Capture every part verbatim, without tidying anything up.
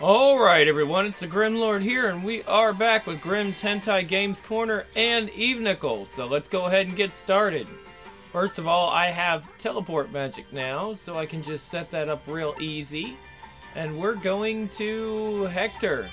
Alright everyone, it's the Grim Lord here, and we are back with Grim's Hentai Games Corner and Eve Nickel. So let's go ahead and get started. First of all, I have teleport magic now, so I can just set that up real easy. And we're going to Hector.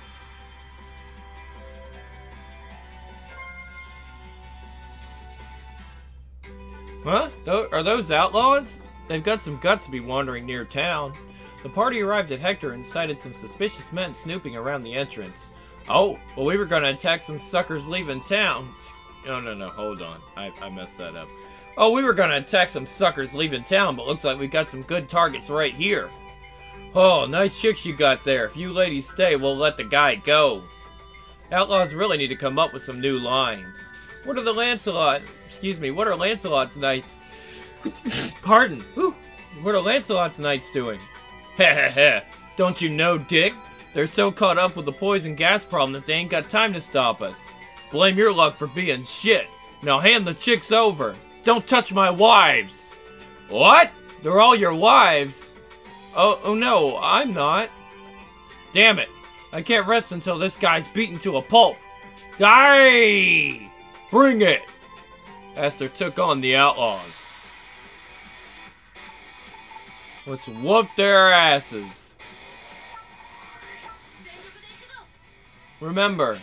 Huh? Th- are those outlaws? They've got some guts to be wandering near town. The party arrived at Hector and sighted some suspicious men snooping around the entrance. Oh, well, we were going to attack some suckers leaving town. No, no, no, hold on. I, I messed that up. Oh, we were going to attack some suckers leaving town, but looks like we got some good targets right here. Oh, nice chicks you got there. If you ladies stay, we'll let the guy go. Outlaws really need to come up with some new lines. What are the Lancelot... Excuse me, what are Lancelot's knights... Pardon. Whew. What are Lancelot's knights doing? Heh heh heh. Don't you know, Dick? They're so caught up with the poison gas problem that they ain't got time to stop us. Blame your luck for being shit. Now hand the chicks over. Don't touch my wives. What? They're all your wives? Oh, oh no, I'm not. Damn it. I can't rest until this guy's beaten to a pulp. Die! Bring it! Aster took on the outlaws. Let's whoop their asses. Remember,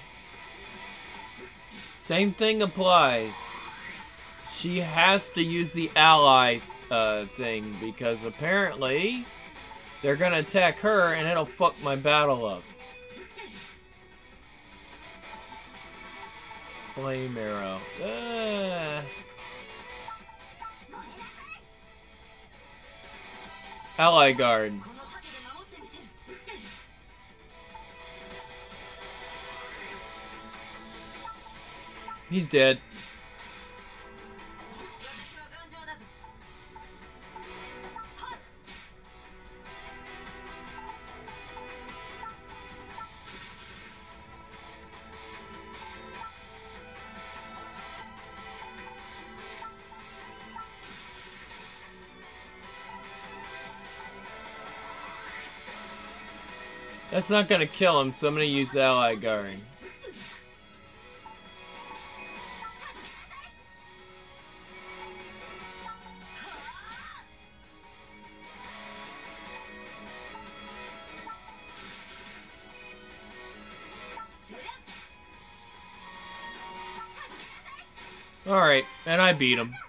same thing applies. She has to use the ally uh, thing because apparently they're gonna attack her and it'll fuck my battle up. Flame arrow. Uh. Ally guard. He's dead. That's not gonna kill him, so I'm gonna use Ally Guard. Alright, and I beat him.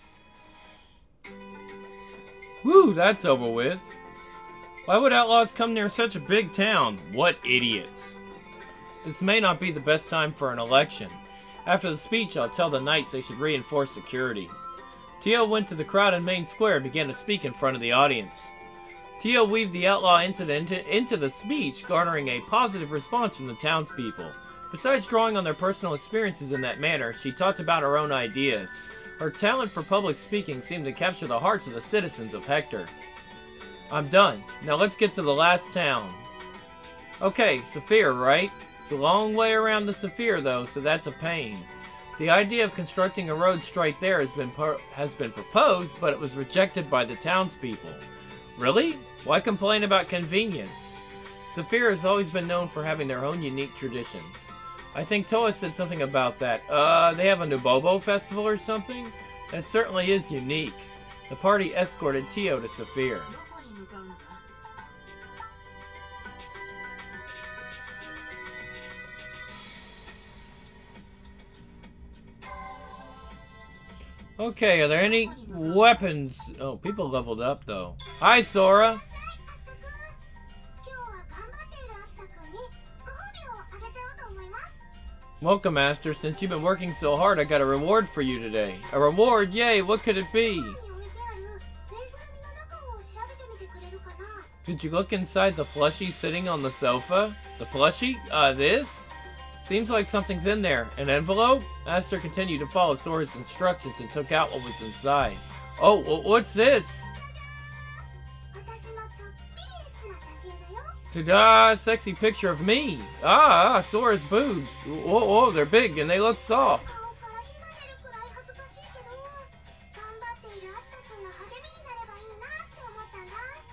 Woo, that's over with. Why would outlaws come near such a big town? What idiots. This may not be the best time for an election. After the speech, I'll tell the knights they should reinforce security. Tio went to the crowded main square and began to speak in front of the audience. Tio weaved the outlaw incident into the speech, garnering a positive response from the townspeople. Besides drawing on their personal experiences in that manner, she talked about her own ideas. Her talent for public speaking seemed to capture the hearts of the citizens of Hector. I'm done. Now let's get to the last town. Okay, Saphir, right? It's a long way around to Saphir, though, so that's a pain. The idea of constructing a road straight there has been has been proposed, but it was rejected by the townspeople. Really? Why complain about convenience? Saphir has always been known for having their own unique traditions. I think Toa said something about that. Uh, they have a Nubobo festival or something? That certainly is unique. The party escorted Tio to Saphir. Okay, are there any weapons? Oh, people leveled up though. Hi, Sora. Welcome, Master. Since you've been working so hard, I got a reward for you today. A reward? Yay, what could it be? Did you look inside the plushie sitting on the sofa? The plushie? Uh, this? Seems like something's in there. An envelope? Aster continued to follow Sora's instructions and took out what was inside. Oh, what's this? Ta-da! Sexy picture of me! Ah, Sora's boobs! Whoa, whoa, they're big and they look soft.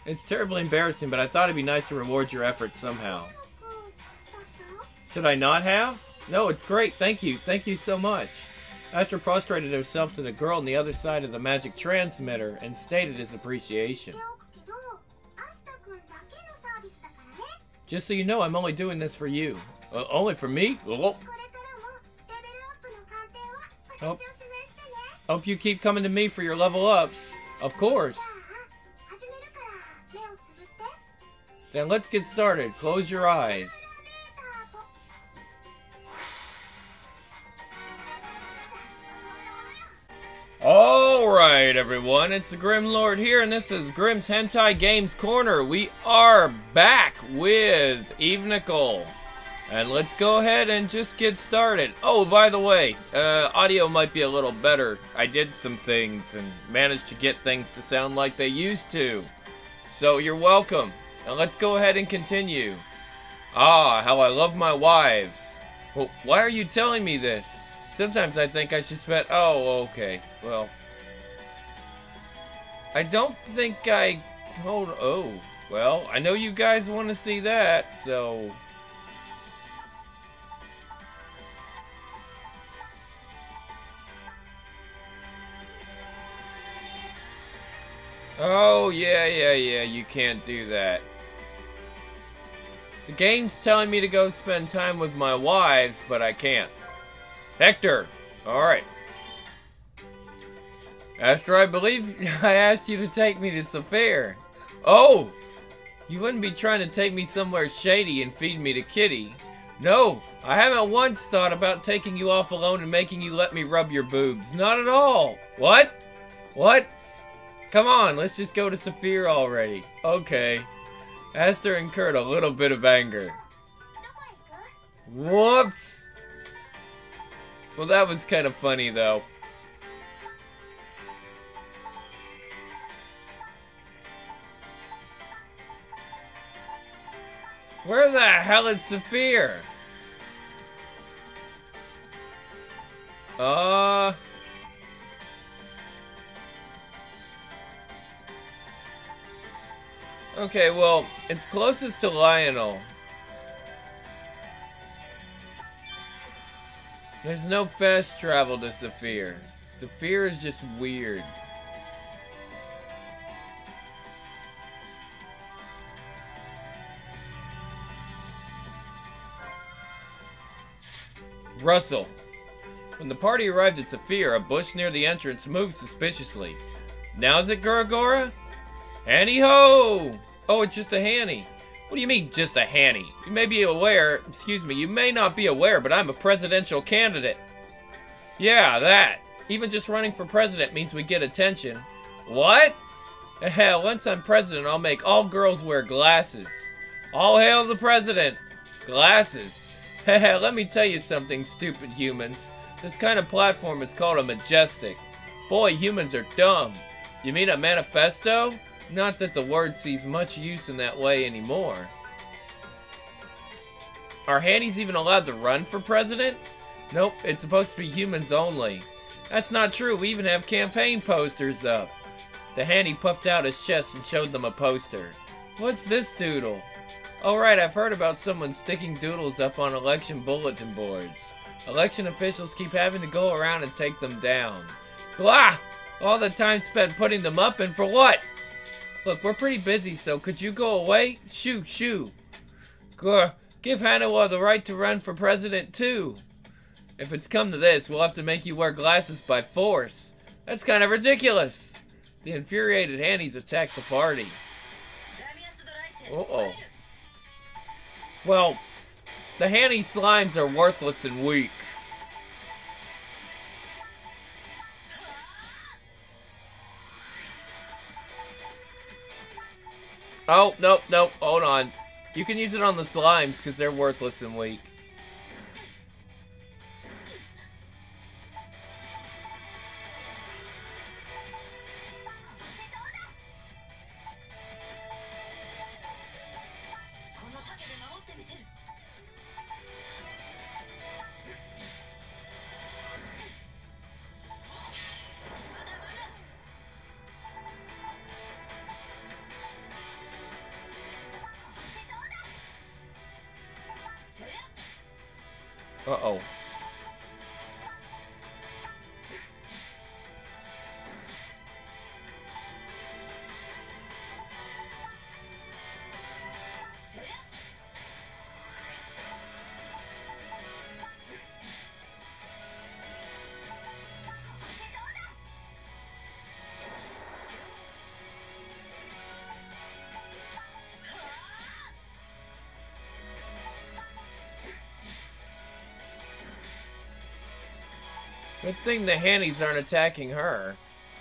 It's terribly embarrassing, but I thought it'd be nice to reward your efforts somehow. Should I not have? No, it's great. Thank you. Thank you so much. Aster prostrated himself to the girl on the other side of the magic transmitter and stated his appreciation. Just so you know, I'm only doing this for you. Uh, only for me? Oh. Hope, hope you keep coming to me for your level ups. Of course. Then let's get started. Close your eyes. Alright everyone, it's the Grim Lord here, and this is Grim's Hentai Games Corner. We are back with Eve Nicole. And let's go ahead and just get started. Oh, by the way, uh, audio might be a little better. I did some things and managed to get things to sound like they used to. So you're welcome. Now let's go ahead and continue. Ah, how I love my wives. Well, why are you telling me this? Sometimes I think I should spend... Oh, okay. Well, I don't think I... Hold... Oh, well, I know you guys want to see that, so... Oh, yeah, yeah, yeah, you can't do that. The game's telling me to go spend time with my wives, but I can't. Hector! Alright. Aster, I believe I asked you to take me to Saphir. Oh! You wouldn't be trying to take me somewhere shady and feed me to Kitty. No, I haven't once thought about taking you off alone and making you let me rub your boobs. Not at all. What? What? Come on, let's just go to Saphir already. Okay. Aster incurred a little bit of anger. Whoops! Well, that was kind of funny, though. Where the hell is Saphir? Uh... Okay, well, it's closest to Lionel. There's no fast travel to Saphir. Saphir is just weird. Rustle. When the party arrived at Saphir, a bush near the entrance moved suspiciously. Now's it, Guragora? Hanny ho! Oh, it's just a Hanny. What do you mean, just a Hanny? You may be aware, excuse me, you may not be aware, but I'm a presidential candidate. Yeah, that. Even just running for president means we get attention. What? Hell, once I'm president, I'll make all girls wear glasses. All hail the president. Glasses. Heh, let me tell you something, stupid humans. This kind of platform is called a majestic. Boy, humans are dumb. You mean a manifesto? Not that the word sees much use in that way anymore. Are Hannies even allowed to run for president? Nope, it's supposed to be humans only. That's not true, we even have campaign posters up. The Hanny puffed out his chest and showed them a poster. What's this doodle? Oh right, I've heard about someone sticking doodles up on election bulletin boards. Election officials keep having to go around and take them down. Blah! All the time spent putting them up, and for what? Look, we're pretty busy, so could you go away? Shoo, shoo. Grr, give Hanawa the right to run for president, too. If it's come to this, we'll have to make you wear glasses by force. That's kind of ridiculous. The infuriated Hannies attacked the party. Uh-oh. Well, the Hanny slimes are worthless and weak. Oh, nope, nope, hold on. You can use it on the slimes because they're worthless and weak. Uh-oh. Good thing the handies aren't attacking her.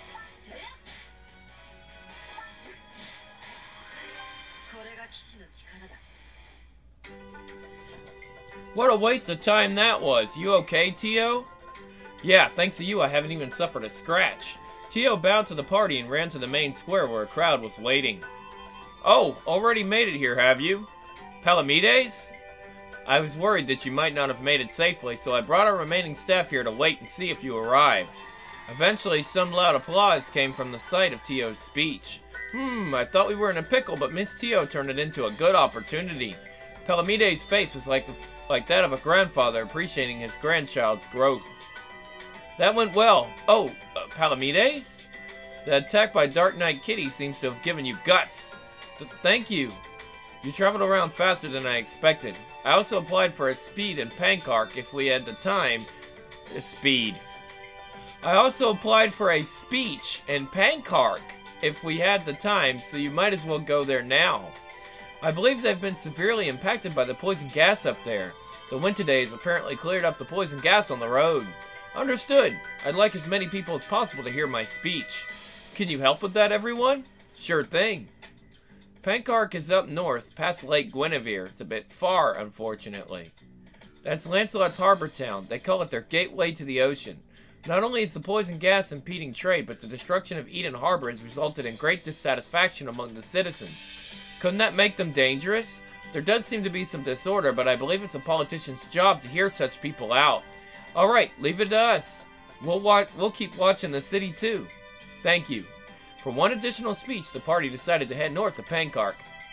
What a waste of time that was. You okay, Tio? Yeah, thanks to you I haven't even suffered a scratch. Tio bowed to the party and ran to the main square where a crowd was waiting. Oh, already made it here, have you? Palamedes? I was worried that you might not have made it safely, so I brought our remaining staff here to wait and see if you arrived. Eventually, some loud applause came from the sight of Tio's speech. Hmm, I thought we were in a pickle, but Miss Tio turned it into a good opportunity. Palamedes' face was like, the, like that of a grandfather appreciating his grandchild's growth. That went well. Oh, uh, Palamedes? The attack by Dark Knight Kitty seems to have given you guts. Th thank you. You traveled around faster than I expected. I also applied for a speed in Pankark if we had the time. Uh, speed. I also applied for a speech in Pankark if we had the time, so you might as well go there now. I believe they've been severely impacted by the poison gas up there. The winter days apparently cleared up the poison gas on the road. Understood. I'd like as many people as possible to hear my speech. Can you help with that, everyone? Sure thing. Pankark is up north, past Lake Guinevere. It's a bit far, unfortunately. That's Lancelot's harbor town. They call it their gateway to the ocean. Not only is the poison gas impeding trade, but the destruction of Eden Harbor has resulted in great dissatisfaction among the citizens. Couldn't that make them dangerous? There does seem to be some disorder, but I believe it's a politician's job to hear such people out. Alright, leave it to us. We'll watch, we'll keep watching the city too. Thank you. For one additional speech, the party decided to head north to Pankark.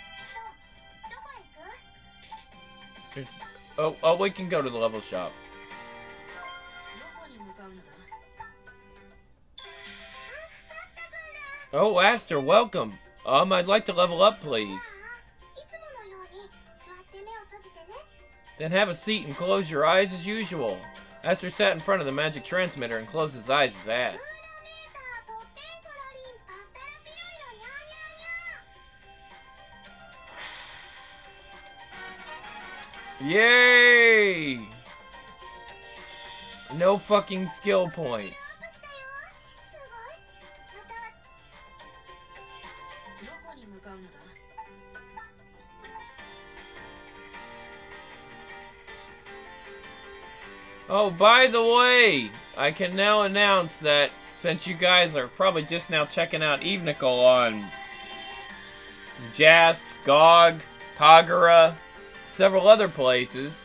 Oh, oh, we can go to the level shop. Oh, Aster, welcome. Um, I'd like to level up, please. Then have a seat and close your eyes as usual. Aster sat in front of the magic transmitter and closed his eyes as asked. Yay! No fucking skill points. Oh, by the way, I can now announce that since you guys are probably just now checking out Evenical on Jas, G O G, Kagura, several other places,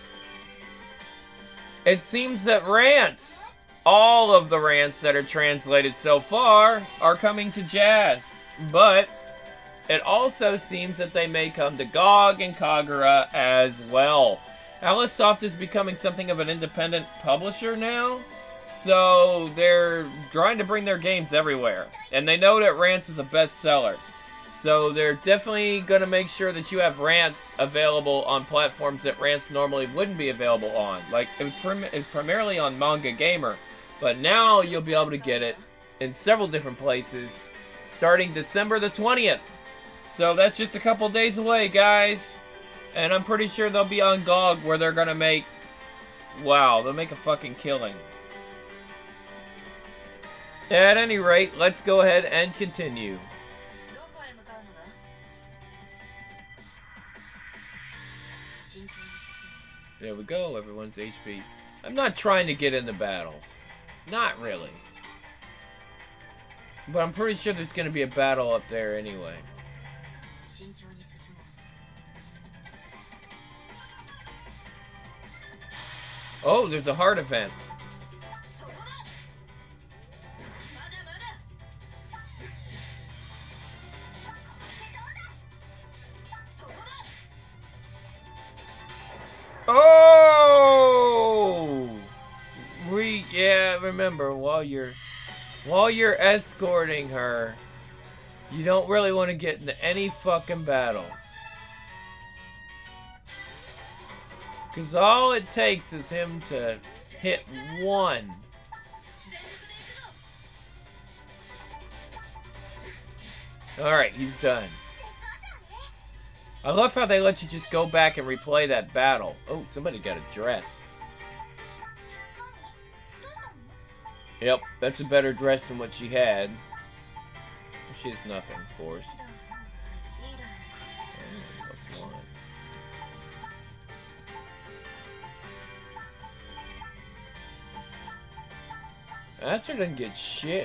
it seems that rants, all of the rants that are translated so far, are coming to Jas. But it also seems that they may come to G O G and Kagura as well. Alicesoft is becoming something of an independent publisher now, so they're trying to bring their games everywhere. And they know that Rants is a bestseller. So they're definitely going to make sure that you have Rants available on platforms that Rants normally wouldn't be available on. Like, it was, prim it was primarily on Manga Gamer, but now you'll be able to get it in several different places starting December the twentieth. So that's just a couple days away, guys. And I'm pretty sure they'll be on G O G where they're going to make... Wow, they'll make a fucking killing. At any rate, let's go ahead and continue. There we go, everyone's H P. I'm not trying to get into battles. Not really. But I'm pretty sure there's going to be a battle up there anyway. Oh, there's a heart event. Oh! remember while you're while you're escorting her, you don't really want to get into any fucking battles. Because all it takes is him to hit one. Alright, he's done. I love how they let you just go back and replay that battle. Oh, somebody got a dress. Yep, that's a better dress than what she had. She has nothing, of course. Oh, what's one? Aster doesn't get shit.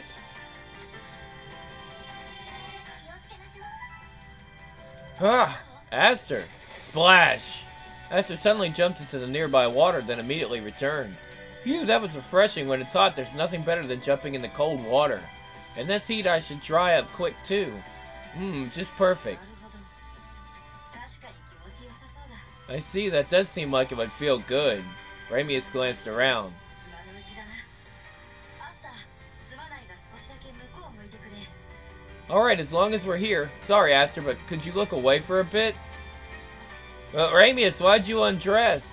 Ah, Aster! Splash! Aster suddenly jumped into the nearby water, then immediately returned. Phew, that was refreshing. When it's hot, there's nothing better than jumping in the cold water. In this heat, I should dry up quick, too. Mmm, just perfect. I see, that does seem like it would feel good. Ramius glanced around. Alright, as long as we're here. Sorry, Aster, but could you look away for a bit? Well, Ramius, why'd you undress?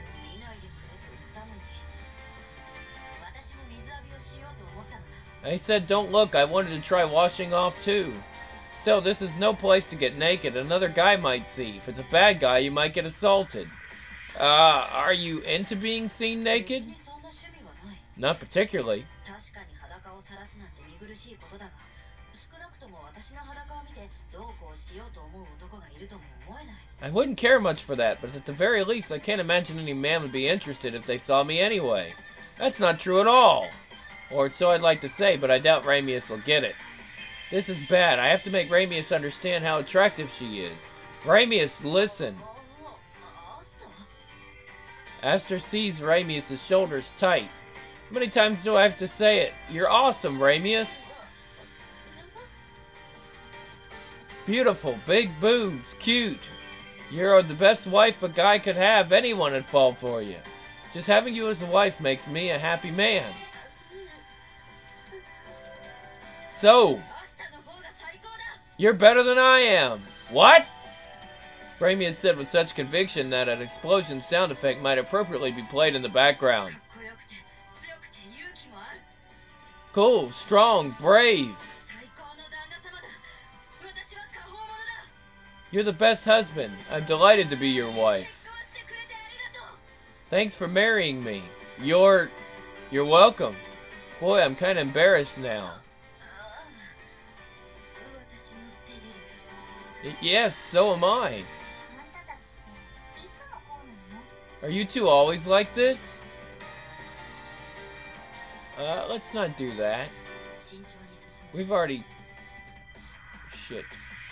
I said don't look, I wanted to try washing off too. Still, this is no place to get naked. Another guy might see. If it's a bad guy, you might get assaulted. Uh, are you into being seen naked? Not particularly. I wouldn't care much for that, but at the very least, I can't imagine any man would be interested if they saw me anyway. That's not true at all. Or so I'd like to say, but I doubt Ramius will get it. This is bad. I have to make Ramius understand how attractive she is. Ramius, listen. Aster sees Ramius' shoulders tight. How many times do I have to say it? You're awesome, Ramius. Beautiful, big boobs, cute. You're the best wife a guy could have. Anyone would fall for you. Just having you as a wife makes me a happy man. So, you're better than I am. What? Ramius said with such conviction that an explosion sound effect might appropriately be played in the background. Cool, strong, brave. You're the best husband. I'm delighted to be your wife. Thanks for marrying me. You're... You're welcome. Boy, I'm kind of embarrassed now. Yes, so am I. Are you two always like this? Uh, let's not do that. We've already... Shit.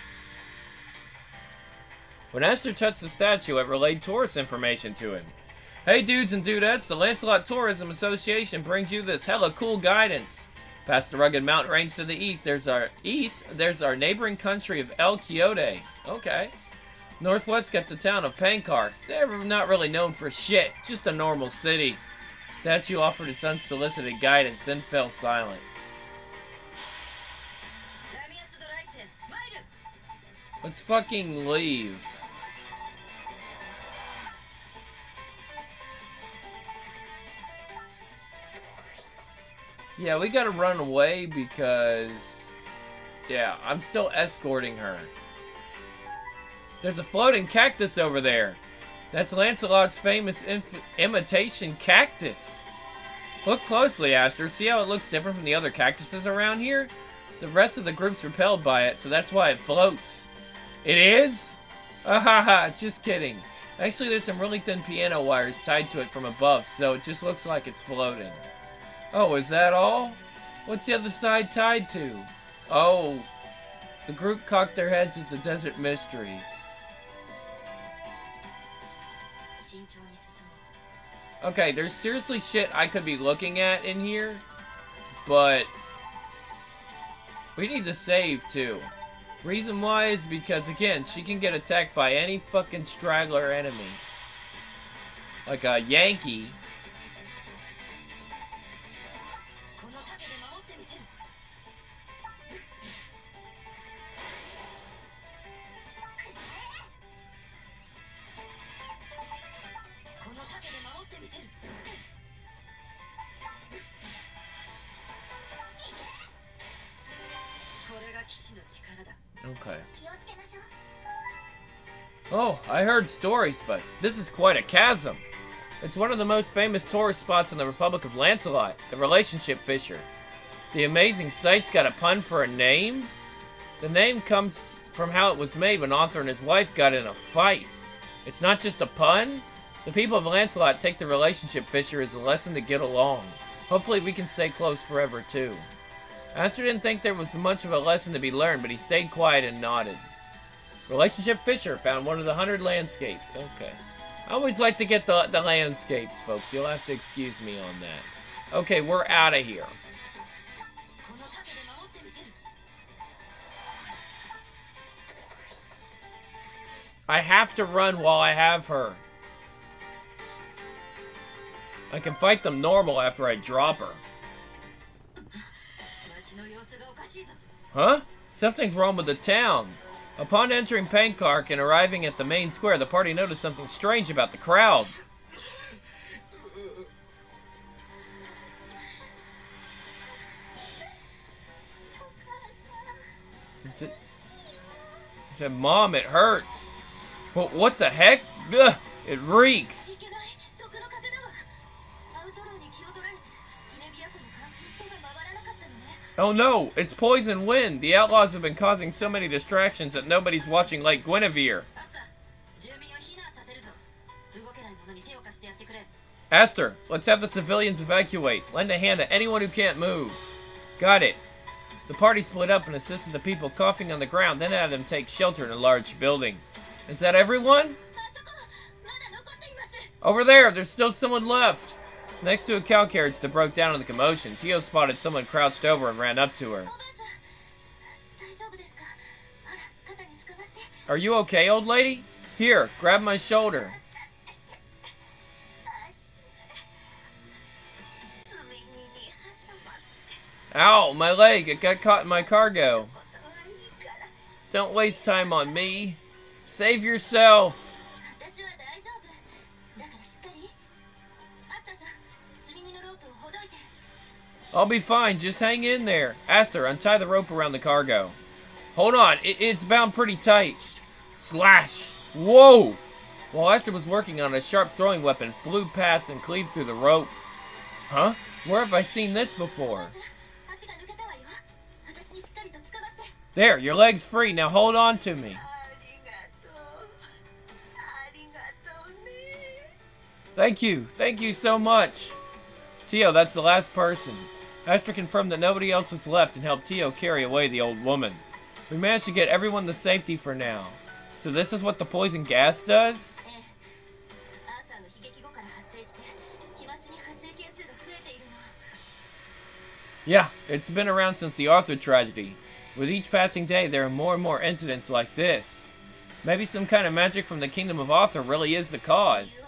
When Aster touched the statue, it relayed tourist information to him. Hey dudes and dudettes, the Lancelot Tourism Association brings you this hella cool guidance. Past the rugged mountain range to the east, there's our east, there's our neighboring country of El Quixote. Okay. Northwest got the town of Pankar. They're not really known for shit, just a normal city. Statue offered its unsolicited guidance, then fell silent. Let's fucking leave. Yeah, we gotta run away because... Yeah, I'm still escorting her. There's a floating cactus over there. That's Lancelot's famous imitation cactus. Look closely, Aster. See how it looks different from the other cactuses around here? The rest of the group's repelled by it, so that's why it floats. It is? Ah ha ha, just kidding. Actually, there's some really thin piano wires tied to it from above, so it just looks like it's floating. Oh, is that all? What's the other side tied to? Oh, the group cocked their heads at the Desert Mysteries. Okay, there's seriously shit I could be looking at in here, but we need to save too. Reason why is because, again, she can get attacked by any fucking straggler enemy. Like a Yankee. Okay. Oh, I heard stories, but this is quite a chasm. It's one of the most famous tourist spots in the Republic of Lancelot, the Relationship Fissure. The amazing site's got a pun for a name? The name comes from how it was made when Arthur and his wife got in a fight. It's not just a pun. The people of Lancelot take the Relationship Fissure as a lesson to get along. Hopefully we can stay close forever, too. Aster didn't think there was much of a lesson to be learned, but he stayed quiet and nodded. Relationship Fissure found one of the hundred landscapes. Okay. I always like to get the, the landscapes, folks. You'll have to excuse me on that. Okay, we're out of here. I have to run while I have her. I can fight them normal after I drop her. Huh? Something's wrong with the town. Upon entering Pankhark and arriving at the main square, the party noticed something strange about the crowd. Is it? He said, Mom, it hurts. Well, what the heck? Ugh, it reeks. Oh no, it's Poison Wind. The outlaws have been causing so many distractions that nobody's watching Lake Guinevere. Aster, let's have the civilians evacuate. Lend a hand to anyone who can't move. Got it. The party split up and assisted the people coughing on the ground, then had them take shelter in a large building. Is that everyone? Over there, there's still someone left. Next to a cow carriage that broke down in the commotion, Tio spotted someone crouched over and ran up to her. Are you okay, old lady? Here, grab my shoulder. Ow, my leg, it got caught in my cargo. Don't waste time on me. Save yourself. I'll be fine, just hang in there. Aster, untie the rope around the cargo. Hold on, it, it's bound pretty tight. Slash. Whoa! While Aster was working on it, a sharp throwing weapon flew past and cleaved through the rope. Huh? Where have I seen this before? There, your leg's free, now hold on to me. Thank you, thank you so much. Tio, that's the last person. Aster confirmed that nobody else was left and helped Tio carry away the old woman. We managed to get everyone to safety for now. So this is what the poison gas does? Yeah, it's been around since the Arthur tragedy. With each passing day, there are more and more incidents like this. Maybe some kind of magic from the Kingdom of Arthur really is the cause.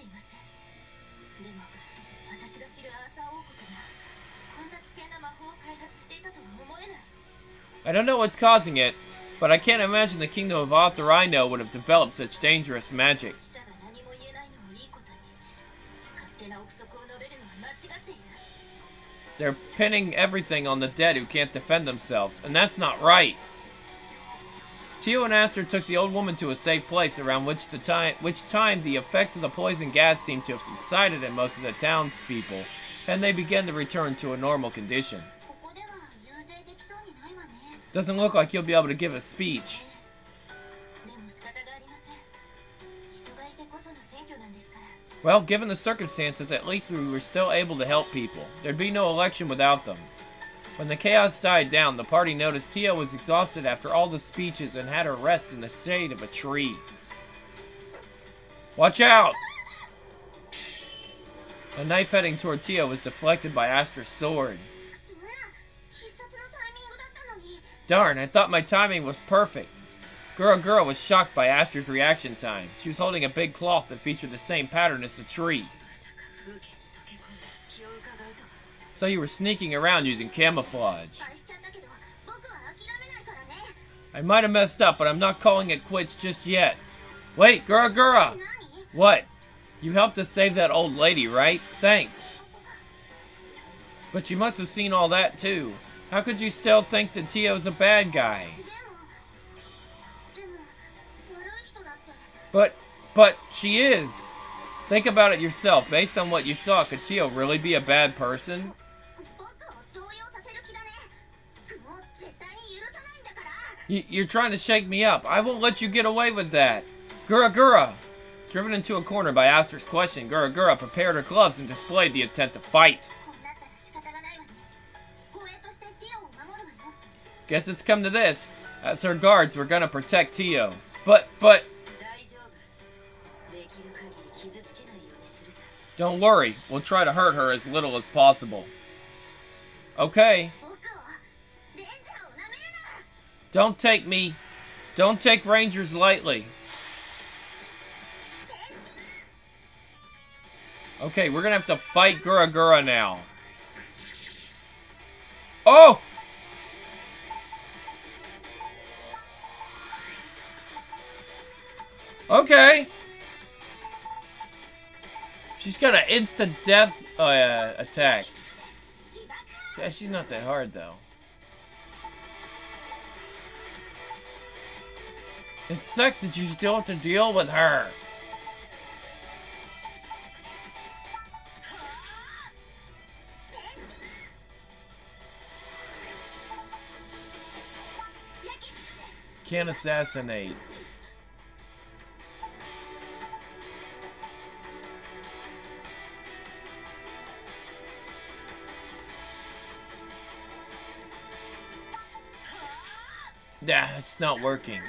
I don't know what's causing it, but I can't imagine the Kingdom of Arthur I know would have developed such dangerous magic. They're pinning everything on the dead who can't defend themselves, and that's not right. Tio and Aster took the old woman to a safe place around which the time which time the effects of the poison gas seemed to have subsided in most of the townspeople, and they began to return to a normal condition. Doesn't look like you'll be able to give a speech. Well, given the circumstances, at least we were still able to help people. There'd be no election without them. When the chaos died down, the party noticed Tio was exhausted after all the speeches and had her rest in the shade of a tree. Watch out! A knife heading toward Tio was deflected by Aster's sword. Darn, I thought my timing was perfect. Gura-Gura was shocked by Aster's reaction time. She was holding a big cloth that featured the same pattern as the tree. So you were sneaking around using camouflage. I might have messed up, but I'm not calling it quits just yet. Wait, Gura-Gura! What? You helped us save that old lady, right? Thanks. But you must have seen all that too. How could you still think that Tio's a bad guy? But, but she is. Think about it yourself. Based on what you saw, could Tio really be a bad person? You, you're trying to shake me up. I won't let you get away with that. Gura Gura! Driven into a corner by Aster's question, Gura Gura prepared her gloves and displayed the intent to fight. Guess it's come to this. As her guards were gonna protect Tio. But, but... Don't worry, we'll try to hurt her as little as possible. Okay. Don't take me... Don't take Rangers lightly. Okay, we're gonna have to fight Gura Gura now. Oh! Okay. She's got an instant death uh, attack. Yeah, she's not that hard though. It sucks that you still have to deal with her. Can't assassinate. Nah, it's not working.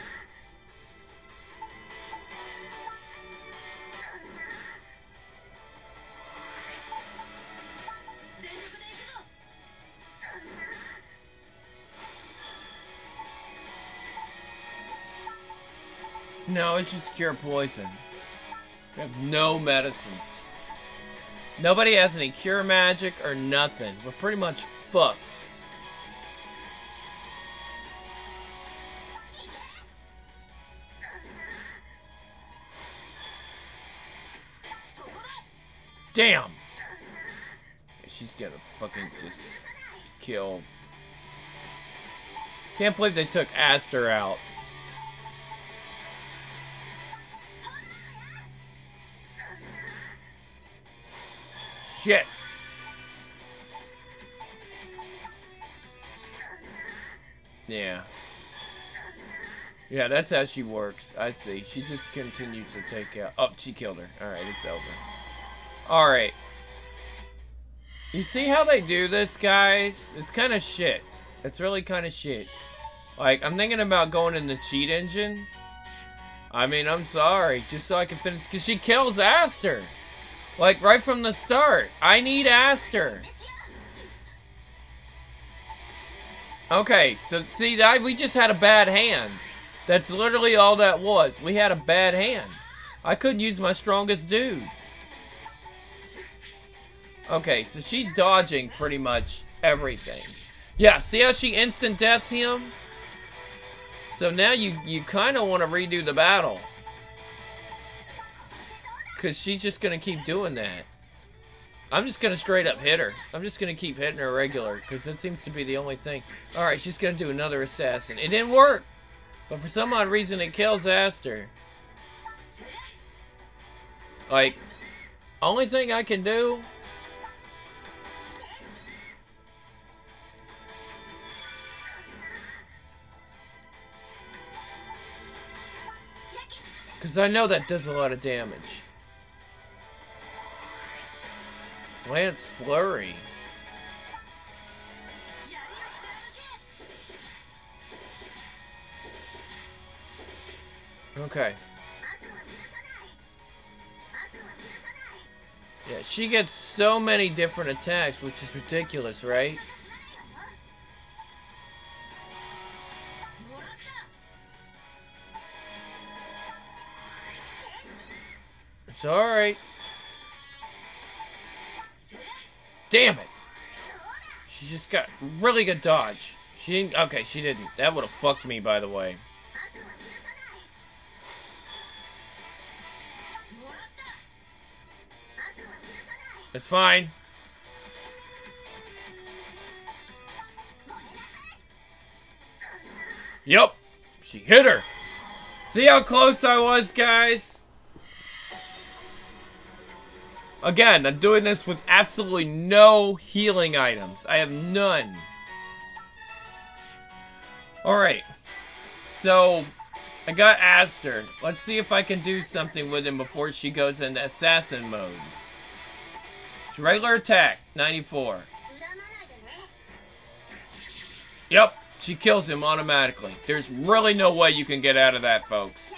No, it's just cure poison. We have no medicines. Nobody has any cure magic or nothing. We're pretty much fucked. Damn! She's gonna fucking just kill. Can't believe they took Aster out. Shit! Yeah. Yeah, that's how she works. I see. She just continues to take out. Oh, she killed her. Alright, it's over. Alright. You see how they do this, guys? It's kind of shit. It's really kind of shit. Like, I'm thinking about going in the cheat engine. I mean, I'm sorry. Just so I can finish. Because she kills Aster. Like, right from the start. I need Aster. Okay, so see, that we just had a bad hand. That's literally all that was. We had a bad hand. I couldn't use my strongest dude. Okay, so she's dodging pretty much everything. Yeah, see how she instant deaths him? So now you, you kind of want to redo the battle. Because she's just going to keep doing that. I'm just going to straight up hit her. I'm just going to keep hitting her regular. Because that seems to be the only thing. Alright, she's going to do another assassin. It didn't work. But for some odd reason, it kills Aster. Like, only thing I can do... Because I know that does a lot of damage. Lance Flurry. Okay. Yeah, she gets so many different attacks, which is ridiculous, right? It's alright. Damn it! She just got really good dodge. She didn't. Okay, she didn't. That would have fucked me, by the way. It's fine. Yep. She hit her. See how close I was, guys? Again, I'm doing this with absolutely no healing items. I have none. Alright. So, I got Aster. Let's see if I can do something with him before she goes into assassin mode. It's regular attack, ninety-four. Yep, she kills him automatically. There's really no way you can get out of that, folks.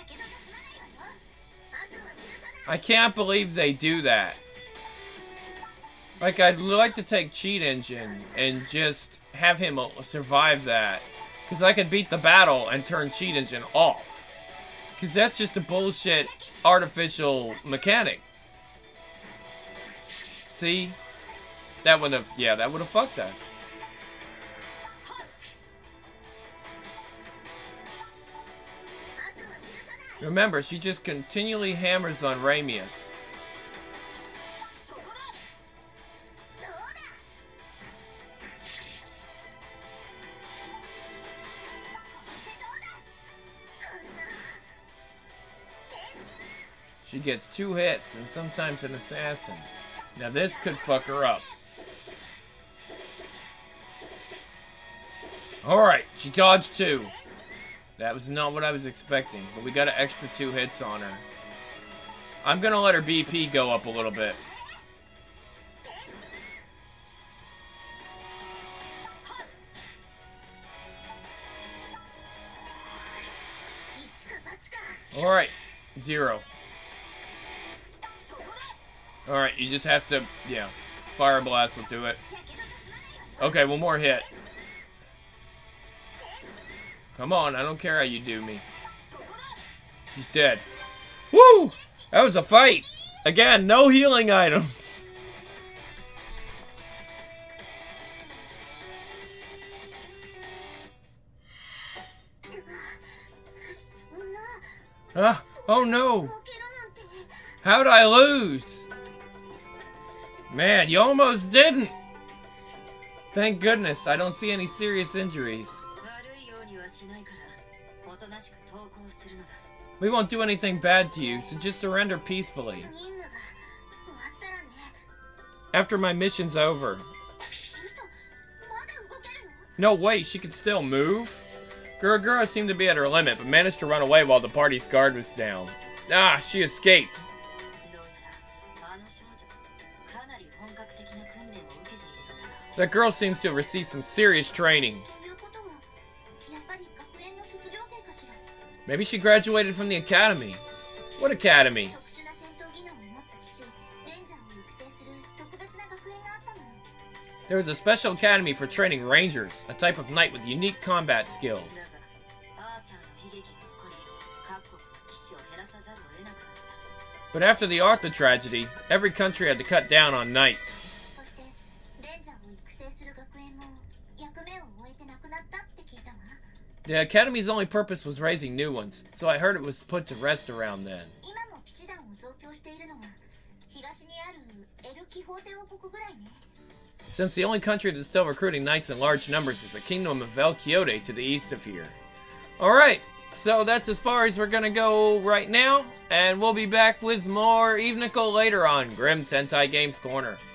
I can't believe they do that. Like, I'd like to take Cheat Engine and just have him survive that. Because I could beat the battle and turn Cheat Engine off. Because that's just a bullshit artificial mechanic. See? That would have, yeah, that would have fucked us. Remember, she just continually hammers on Ramius. She gets two hits and sometimes an assassin. Now this could fuck her up. Alright, she dodged two. That was not what I was expecting, but we got an extra two hits on her. I'm gonna let her B P go up a little bit. Alright, zero. Alright, you just have to, yeah, Fire Blast will do it. Okay, one more hit. Come on, I don't care how you do me. She's dead. Woo! That was a fight! Again, no healing items. Ah, oh no! How'd I lose? Man, you almost didn't! Thank goodness, I don't see any serious injuries. We won't do anything bad to you, so just surrender peacefully. After my mission's over. No way, she can still move? Gurugura seemed to be at her limit, but managed to run away while the party's guard was down. Ah, she escaped. That girl seems to have received some serious training. Maybe she graduated from the academy. What academy? There was a special academy for training rangers, a type of knight with unique combat skills. But after the Arthur tragedy, every country had to cut down on knights. The Academy's only purpose was raising new ones, so I heard it was put to rest around then. Since the only country that's still recruiting knights in large numbers is the Kingdom of Velkiote to the east of here. Alright, so that's as far as we're gonna go right now, and we'll be back with more Eve Nicole later on Grim Sentai Games Corner.